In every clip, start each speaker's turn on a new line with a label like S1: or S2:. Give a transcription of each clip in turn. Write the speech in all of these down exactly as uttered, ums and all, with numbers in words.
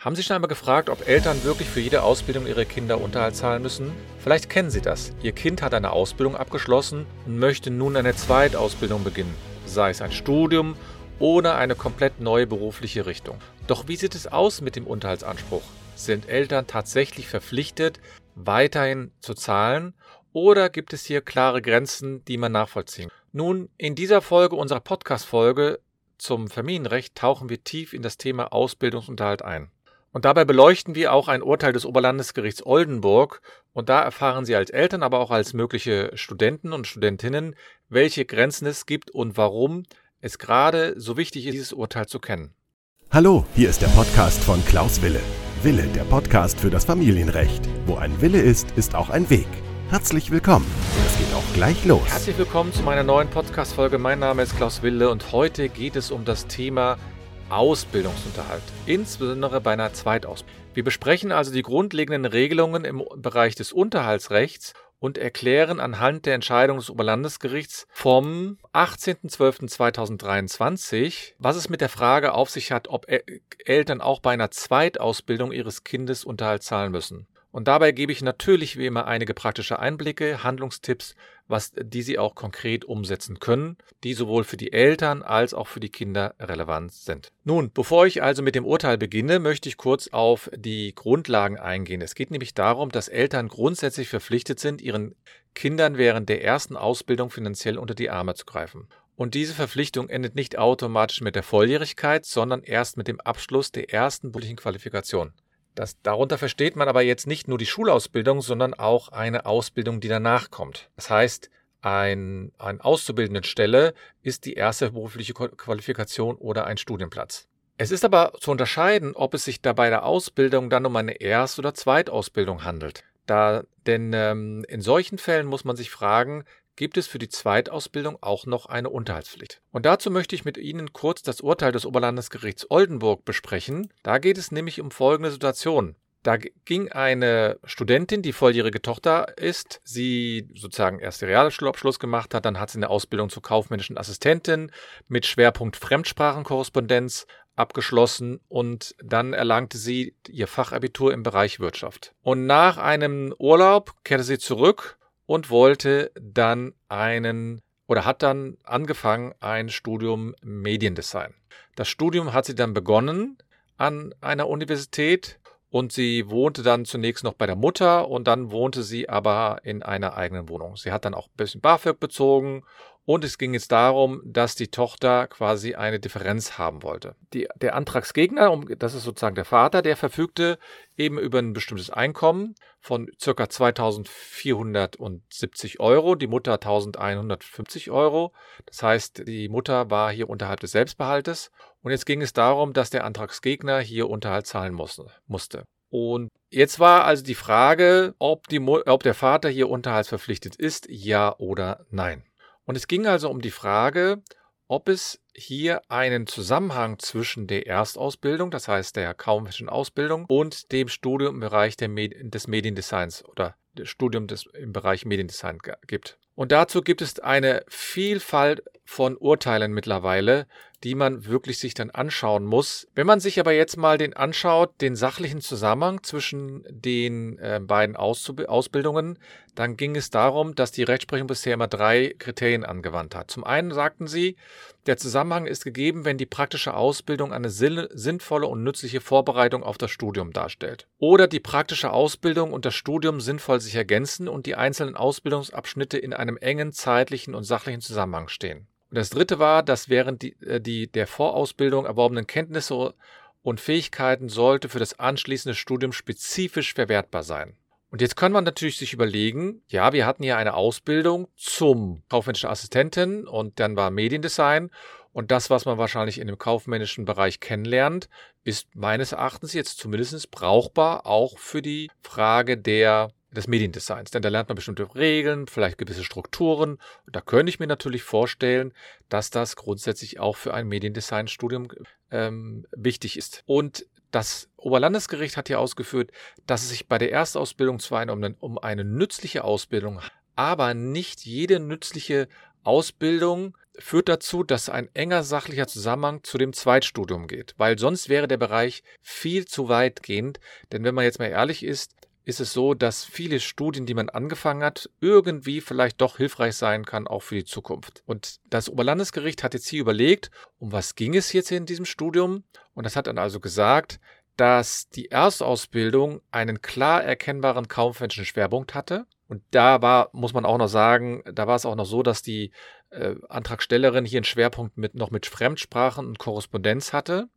S1: Haben Sie schon einmal gefragt, ob Eltern wirklich für jede Ausbildung ihrer Kinder Unterhalt zahlen müssen? Vielleicht kennen Sie das. Ihr Kind hat eine Ausbildung abgeschlossen und möchte nun eine Zweitausbildung beginnen, sei es ein Studium oder eine komplett neue berufliche Richtung. Doch wie sieht es aus mit dem Unterhaltsanspruch? Sind Eltern tatsächlich verpflichtet, weiterhin zu zahlen, oder gibt es hier klare Grenzen, die man nachvollziehen kann? Nun, in dieser Folge unserer Podcast-Folge zum Familienrecht tauchen wir tief in das Thema Ausbildungsunterhalt ein. Und dabei beleuchten wir auch ein Urteil des Oberlandesgerichts Oldenburg, und da erfahren Sie als Eltern, aber auch als mögliche Studenten und Studentinnen, welche Grenzen es gibt und warum es gerade so wichtig ist, dieses Urteil zu kennen.
S2: Hallo, hier ist der Podcast von Klaus Wille. Wille, der Podcast für das Familienrecht. Wo ein Wille ist, ist auch ein Weg. Herzlich willkommen. Es geht auch gleich los.
S1: Herzlich willkommen zu meiner neuen Podcast-Folge. Mein Name ist Klaus Wille und heute geht es um das Thema Ausbildungsunterhalt, insbesondere bei einer Zweitausbildung. Wir besprechen also die grundlegenden Regelungen im Bereich des Unterhaltsrechts und erklären anhand der Entscheidung des Oberlandesgerichts vom achtzehnten zwölften zweitausenddreiundzwanzig, was es mit der Frage auf sich hat, ob Eltern auch bei einer Zweitausbildung ihres Kindes Unterhalt zahlen müssen. Und dabei gebe ich natürlich wie immer einige praktische Einblicke, Handlungstipps, was die Sie auch konkret umsetzen können, die sowohl für die Eltern als auch für die Kinder relevant sind. Nun, bevor ich also mit dem Urteil beginne, möchte ich kurz auf die Grundlagen eingehen. Es geht nämlich darum, dass Eltern grundsätzlich verpflichtet sind, ihren Kindern während der ersten Ausbildung finanziell unter die Arme zu greifen. Und diese Verpflichtung endet nicht automatisch mit der Volljährigkeit, sondern erst mit dem Abschluss der ersten beruflichen Qualifikation. Das, darunter versteht man aber jetzt nicht nur die Schulausbildung, sondern auch eine Ausbildung, die danach kommt. Das heißt, ein, eine Auszubildendenstelle ist die erste berufliche Qualifikation oder ein Studienplatz. Es ist aber zu unterscheiden, ob es sich dabei der Ausbildung dann um eine Erst- oder Zweitausbildung handelt. Da, denn ähm, in solchen Fällen muss man sich fragen, gibt es für die Zweitausbildung auch noch eine Unterhaltspflicht. Und dazu möchte ich mit Ihnen kurz das Urteil des Oberlandesgerichts Oldenburg besprechen. Da geht es nämlich um folgende Situation. Da ging eine Studentin, die volljährige Tochter ist, sie sozusagen erst den Realschulabschluss gemacht hat, dann hat sie eine Ausbildung zur kaufmännischen Assistentin mit Schwerpunkt Fremdsprachenkorrespondenz abgeschlossen und dann erlangte sie ihr Fachabitur im Bereich Wirtschaft. Und nach einem Urlaub kehrte sie zurück und wollte dann einen oder hat dann angefangen ein Studium Mediendesign. Das Studium hat sie dann begonnen an einer Universität und sie wohnte dann zunächst noch bei der Mutter und dann wohnte sie aber in einer eigenen Wohnung. Sie hat dann auch ein bisschen BAföG bezogen und es ging jetzt darum, dass die Tochter quasi eine Differenz haben wollte. Die, der Antragsgegner, das ist sozusagen der Vater, der verfügte eben über ein bestimmtes Einkommen von ca. zweitausendvierhundertsiebzig Euro, die Mutter eintausendeinhundertfünfzig Euro. Das heißt, die Mutter war hier unterhalb des Selbstbehaltes und jetzt ging es darum, dass der Antragsgegner hier Unterhalt zahlen musste. Und jetzt war also die Frage, ob, die, ob der Vater hier unterhaltsverpflichtet ist, ja oder nein. Und es ging also um die Frage, ob es hier einen Zusammenhang zwischen der Erstausbildung, das heißt der kaufmännischen Ausbildung, und dem Studium im Bereich der Medi- des Mediendesigns oder des Studium des, im Bereich Mediendesign g- gibt. Und dazu gibt es eine Vielfalt von Urteilen mittlerweile, die man wirklich sich dann anschauen muss. Wenn man sich aber jetzt mal den anschaut, den sachlichen Zusammenhang zwischen den äh, beiden Auszub- Ausbildungen, dann ging es darum, dass die Rechtsprechung bisher immer drei Kriterien angewandt hat. Zum einen sagten sie, der Zusammenhang ist gegeben, wenn die praktische Ausbildung eine sinnvolle und nützliche Vorbereitung auf das Studium darstellt. Oder die praktische Ausbildung und das Studium sinnvoll sich ergänzen und die einzelnen Ausbildungsabschnitte in einem engen zeitlichen und sachlichen Zusammenhang stehen. Und das dritte war, dass während die, die der Vorausbildung erworbenen Kenntnisse und Fähigkeiten sollte für das anschließende Studium spezifisch verwertbar sein. Und jetzt kann man natürlich sich überlegen, ja, wir hatten ja eine Ausbildung zum kaufmännischen Assistentin und dann war Mediendesign und das, was man wahrscheinlich in dem kaufmännischen Bereich kennenlernt, ist meines Erachtens jetzt zumindest brauchbar auch für die Frage der des Mediendesigns, denn da lernt man bestimmte Regeln, vielleicht gewisse Strukturen und da könnte ich mir natürlich vorstellen, dass das grundsätzlich auch für ein Mediendesign-Studium ähm, wichtig ist. Und das Oberlandesgericht hat hier ausgeführt, dass es sich bei der Erstausbildung zwar um eine, um eine nützliche Ausbildung, aber nicht jede nützliche Ausbildung führt dazu, dass ein enger sachlicher Zusammenhang zu dem Zweitstudium geht, weil sonst wäre der Bereich viel zu weitgehend, denn wenn man jetzt mal ehrlich ist, ist es so, dass viele Studien, die man angefangen hat, irgendwie vielleicht doch hilfreich sein kann, auch für die Zukunft. Und das Oberlandesgericht hat jetzt hier überlegt, um was ging es jetzt hier in diesem Studium? Und das hat dann also gesagt, dass die Erstausbildung einen klar erkennbaren kaufmännischen Schwerpunkt hatte. Und da war, muss man auch noch sagen, da war es auch noch so, dass die äh, Antragstellerin hier einen Schwerpunkt mit, noch mit Fremdsprachen und Korrespondenz hatte.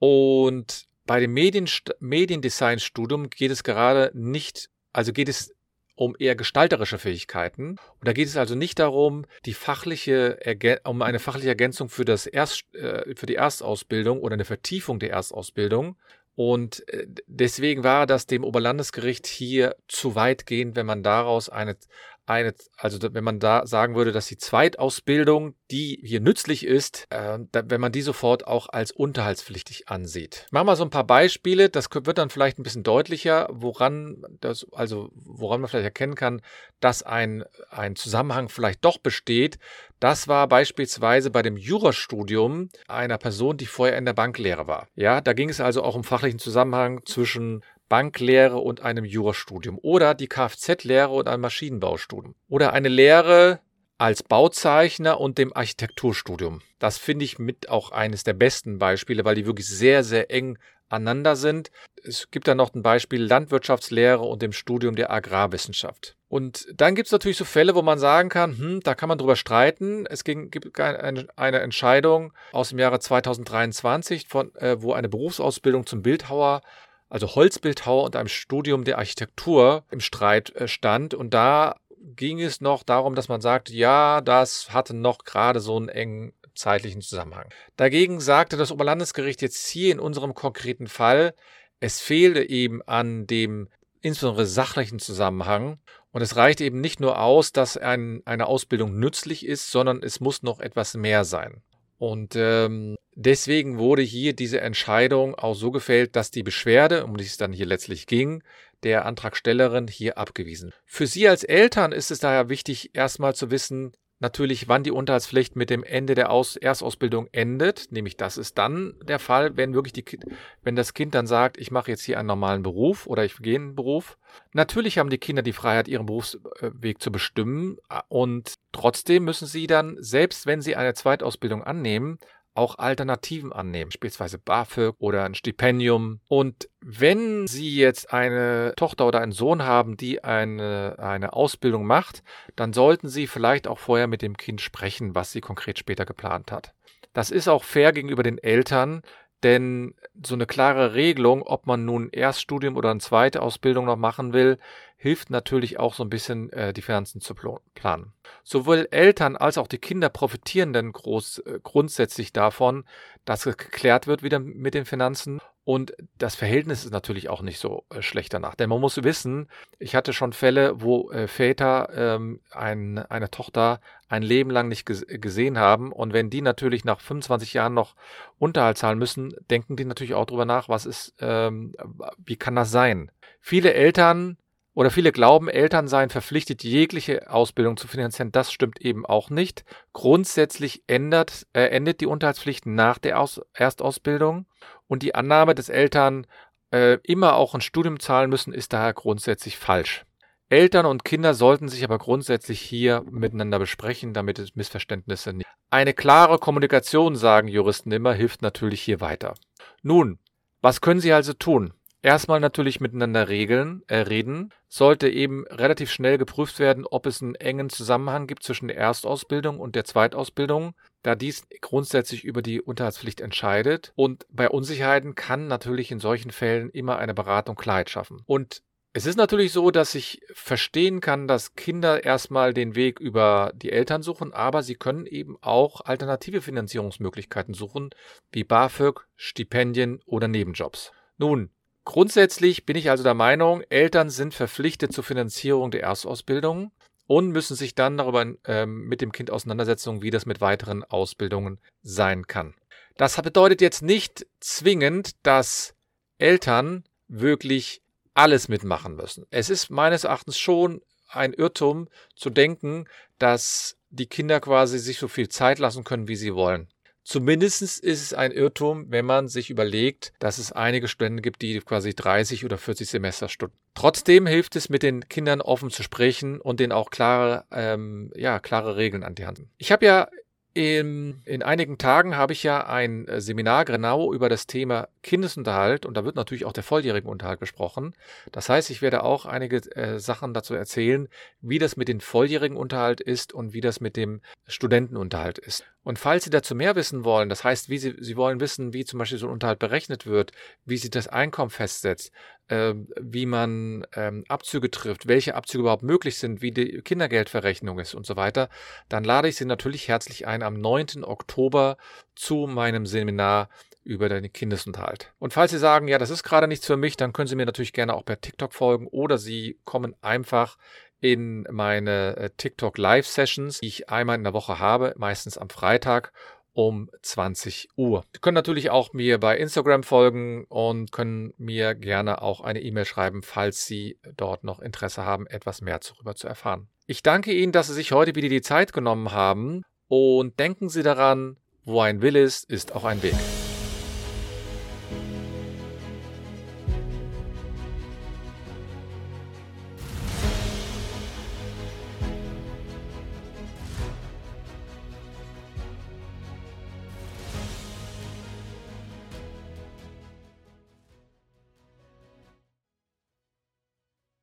S1: Und bei dem Medien, Mediendesign-Studium geht es gerade nicht, also geht es um eher gestalterische Fähigkeiten. Und da geht es also nicht darum, die fachliche, um eine fachliche Ergänzung für, das Erst, äh, für die Erstausbildung oder eine Vertiefung der Erstausbildung. Und deswegen war das dem Oberlandesgericht hier zu weit gehend, wenn man daraus eine, eine, also wenn man da sagen würde, dass die Zweitausbildung, die hier nützlich ist, äh, da, wenn man die sofort auch als unterhaltspflichtig ansieht. Machen wir so ein paar Beispiele, das wird dann vielleicht ein bisschen deutlicher, woran das, also woran man vielleicht erkennen kann, dass ein, ein Zusammenhang vielleicht doch besteht. Das war beispielsweise bei dem Jurastudium einer Person, die vorher in der Banklehre war. Ja, da ging es also auch um fachlichen Zusammenhang zwischen Banklehre und einem Jurastudium oder die Kfz-Lehre und einem Maschinenbaustudium oder eine Lehre als Bauzeichner und dem Architekturstudium. Das finde ich mit auch eines der besten Beispiele, weil die wirklich sehr, sehr eng aneinander sind. Es gibt dann noch ein Beispiel Landwirtschaftslehre und dem Studium der Agrarwissenschaft. Und dann gibt es natürlich so Fälle, wo man sagen kann, hm, da kann man drüber streiten. Es ging, gibt eine, eine Entscheidung aus dem Jahre zweitausenddreiundzwanzig, von, äh, wo eine Berufsausbildung zum Bildhauer, also Holzbildhauer und einem Studium der Architektur im Streit äh, stand. Und da ging es noch darum, dass man sagt, ja, das hatte noch gerade so einen engen zeitlichen Zusammenhang. Dagegen sagte das Oberlandesgericht jetzt hier in unserem konkreten Fall, es fehle eben an dem insbesondere sachlichen Zusammenhang und es reicht eben nicht nur aus, dass ein, eine Ausbildung nützlich ist, sondern es muss noch etwas mehr sein. Und ähm, deswegen wurde hier diese Entscheidung auch so gefällt, dass die Beschwerde, um die es dann hier letztlich ging, der Antragstellerin hier abgewiesen. Für Sie als Eltern ist es daher wichtig, erstmal zu wissen, natürlich, wann die Unterhaltspflicht mit dem Ende der Aus- Erstausbildung endet. Nämlich das ist dann der Fall, wenn wirklich die, wenn das Kind dann sagt, ich mache jetzt hier einen normalen Beruf oder ich gehe in einen Beruf. Natürlich haben die Kinder die Freiheit, ihren Berufsweg zu bestimmen und trotzdem müssen sie dann, selbst wenn sie eine Zweitausbildung annehmen, auch Alternativen annehmen, beispielsweise BAföG oder ein Stipendium. Und wenn Sie jetzt eine Tochter oder einen Sohn haben, die eine, eine Ausbildung macht, dann sollten Sie vielleicht auch vorher mit dem Kind sprechen, was sie konkret später geplant hat. Das ist auch fair gegenüber den Eltern, denn so eine klare Regelung, ob man nun Erststudium oder eine zweite Ausbildung noch machen will, hilft natürlich auch so ein bisschen, äh, die Finanzen zu planen. Sowohl Eltern als auch die Kinder profitieren dann groß, äh, grundsätzlich davon, dass geklärt wird wieder mit den Finanzen. Und das Verhältnis ist natürlich auch nicht so äh, schlecht danach. Denn man muss wissen, ich hatte schon Fälle, wo äh, Väter ähm, ein, eine Tochter ein Leben lang nicht ges- gesehen haben. Und wenn die natürlich nach fünfundzwanzig Jahren noch Unterhalt zahlen müssen, denken die natürlich auch drüber nach, was ist, ähm, wie kann das sein? Viele Eltern oder viele glauben, Eltern seien verpflichtet, jegliche Ausbildung zu finanzieren. Das stimmt eben auch nicht. Grundsätzlich ändert, äh, endet die Unterhaltspflicht nach der Aus- Erstausbildung. Und die Annahme, dass Eltern äh, immer auch ein Studium zahlen müssen, ist daher grundsätzlich falsch. Eltern und Kinder sollten sich aber grundsätzlich hier miteinander besprechen, damit es Missverständnisse nicht. Eine klare Kommunikation, sagen Juristen immer, hilft natürlich hier weiter. Nun, was können Sie also tun? Erstmal natürlich miteinander regeln, äh, reden. Sollte eben relativ schnell geprüft werden, ob es einen engen Zusammenhang gibt zwischen der Erstausbildung und der Zweitausbildung, da dies grundsätzlich über die Unterhaltspflicht entscheidet. Und bei Unsicherheiten kann natürlich in solchen Fällen immer eine Beratung Klarheit schaffen. Und es ist natürlich so, dass ich verstehen kann, dass Kinder erstmal den Weg über die Eltern suchen, aber sie können eben auch alternative Finanzierungsmöglichkeiten suchen, wie BAföG, Stipendien oder Nebenjobs. Nun, grundsätzlich bin ich also der Meinung, Eltern sind verpflichtet zur Finanzierung der Erstausbildung und müssen sich dann darüber ähm, mit dem Kind auseinandersetzen, wie das mit weiteren Ausbildungen sein kann. Das bedeutet jetzt nicht zwingend, dass Eltern wirklich alles mitmachen müssen. Es ist meines Erachtens schon ein Irrtum zu denken, dass die Kinder quasi sich so viel Zeit lassen können, wie sie wollen. Zumindest ist es ein Irrtum, wenn man sich überlegt, dass es einige Studenten gibt, die quasi dreißig oder vierzig Semesterstunden. Trotzdem hilft es, mit den Kindern offen zu sprechen und denen auch klare, ähm, ja, klare Regeln an die Hand. Ich habe ja in, in einigen Tagen habe ich ja ein Seminar genau über das Thema Kindesunterhalt und da wird natürlich auch der volljährigen Unterhalt besprochen. Das heißt, ich werde auch einige äh, Sachen dazu erzählen, wie das mit dem volljährigen Unterhalt ist und wie das mit dem Studentenunterhalt ist. Und falls Sie dazu mehr wissen wollen, das heißt, wie Sie, Sie wollen wissen, wie zum Beispiel so ein Unterhalt berechnet wird, wie sich das Einkommen festsetzt, äh, wie man ähm, Abzüge trifft, welche Abzüge überhaupt möglich sind, wie die Kindergeldverrechnung ist und so weiter, dann lade ich Sie natürlich herzlich ein am neunten Oktober zu meinem Seminar über den Kindesunterhalt. Und falls Sie sagen, ja, das ist gerade nichts für mich, dann können Sie mir natürlich gerne auch per TikTok folgen oder Sie kommen einfach in meine äh, TikTok Live-Sessions, die ich einmal in der Woche habe, meistens am Freitag um zwanzig Uhr. Sie können natürlich auch mir bei Instagram folgen und können mir gerne auch eine E-Mail schreiben, falls Sie dort noch Interesse haben, etwas mehr darüber zu erfahren. Ich danke Ihnen, dass Sie sich heute wieder die Zeit genommen haben und denken Sie daran, wo ein Wille ist, ist auch ein Weg.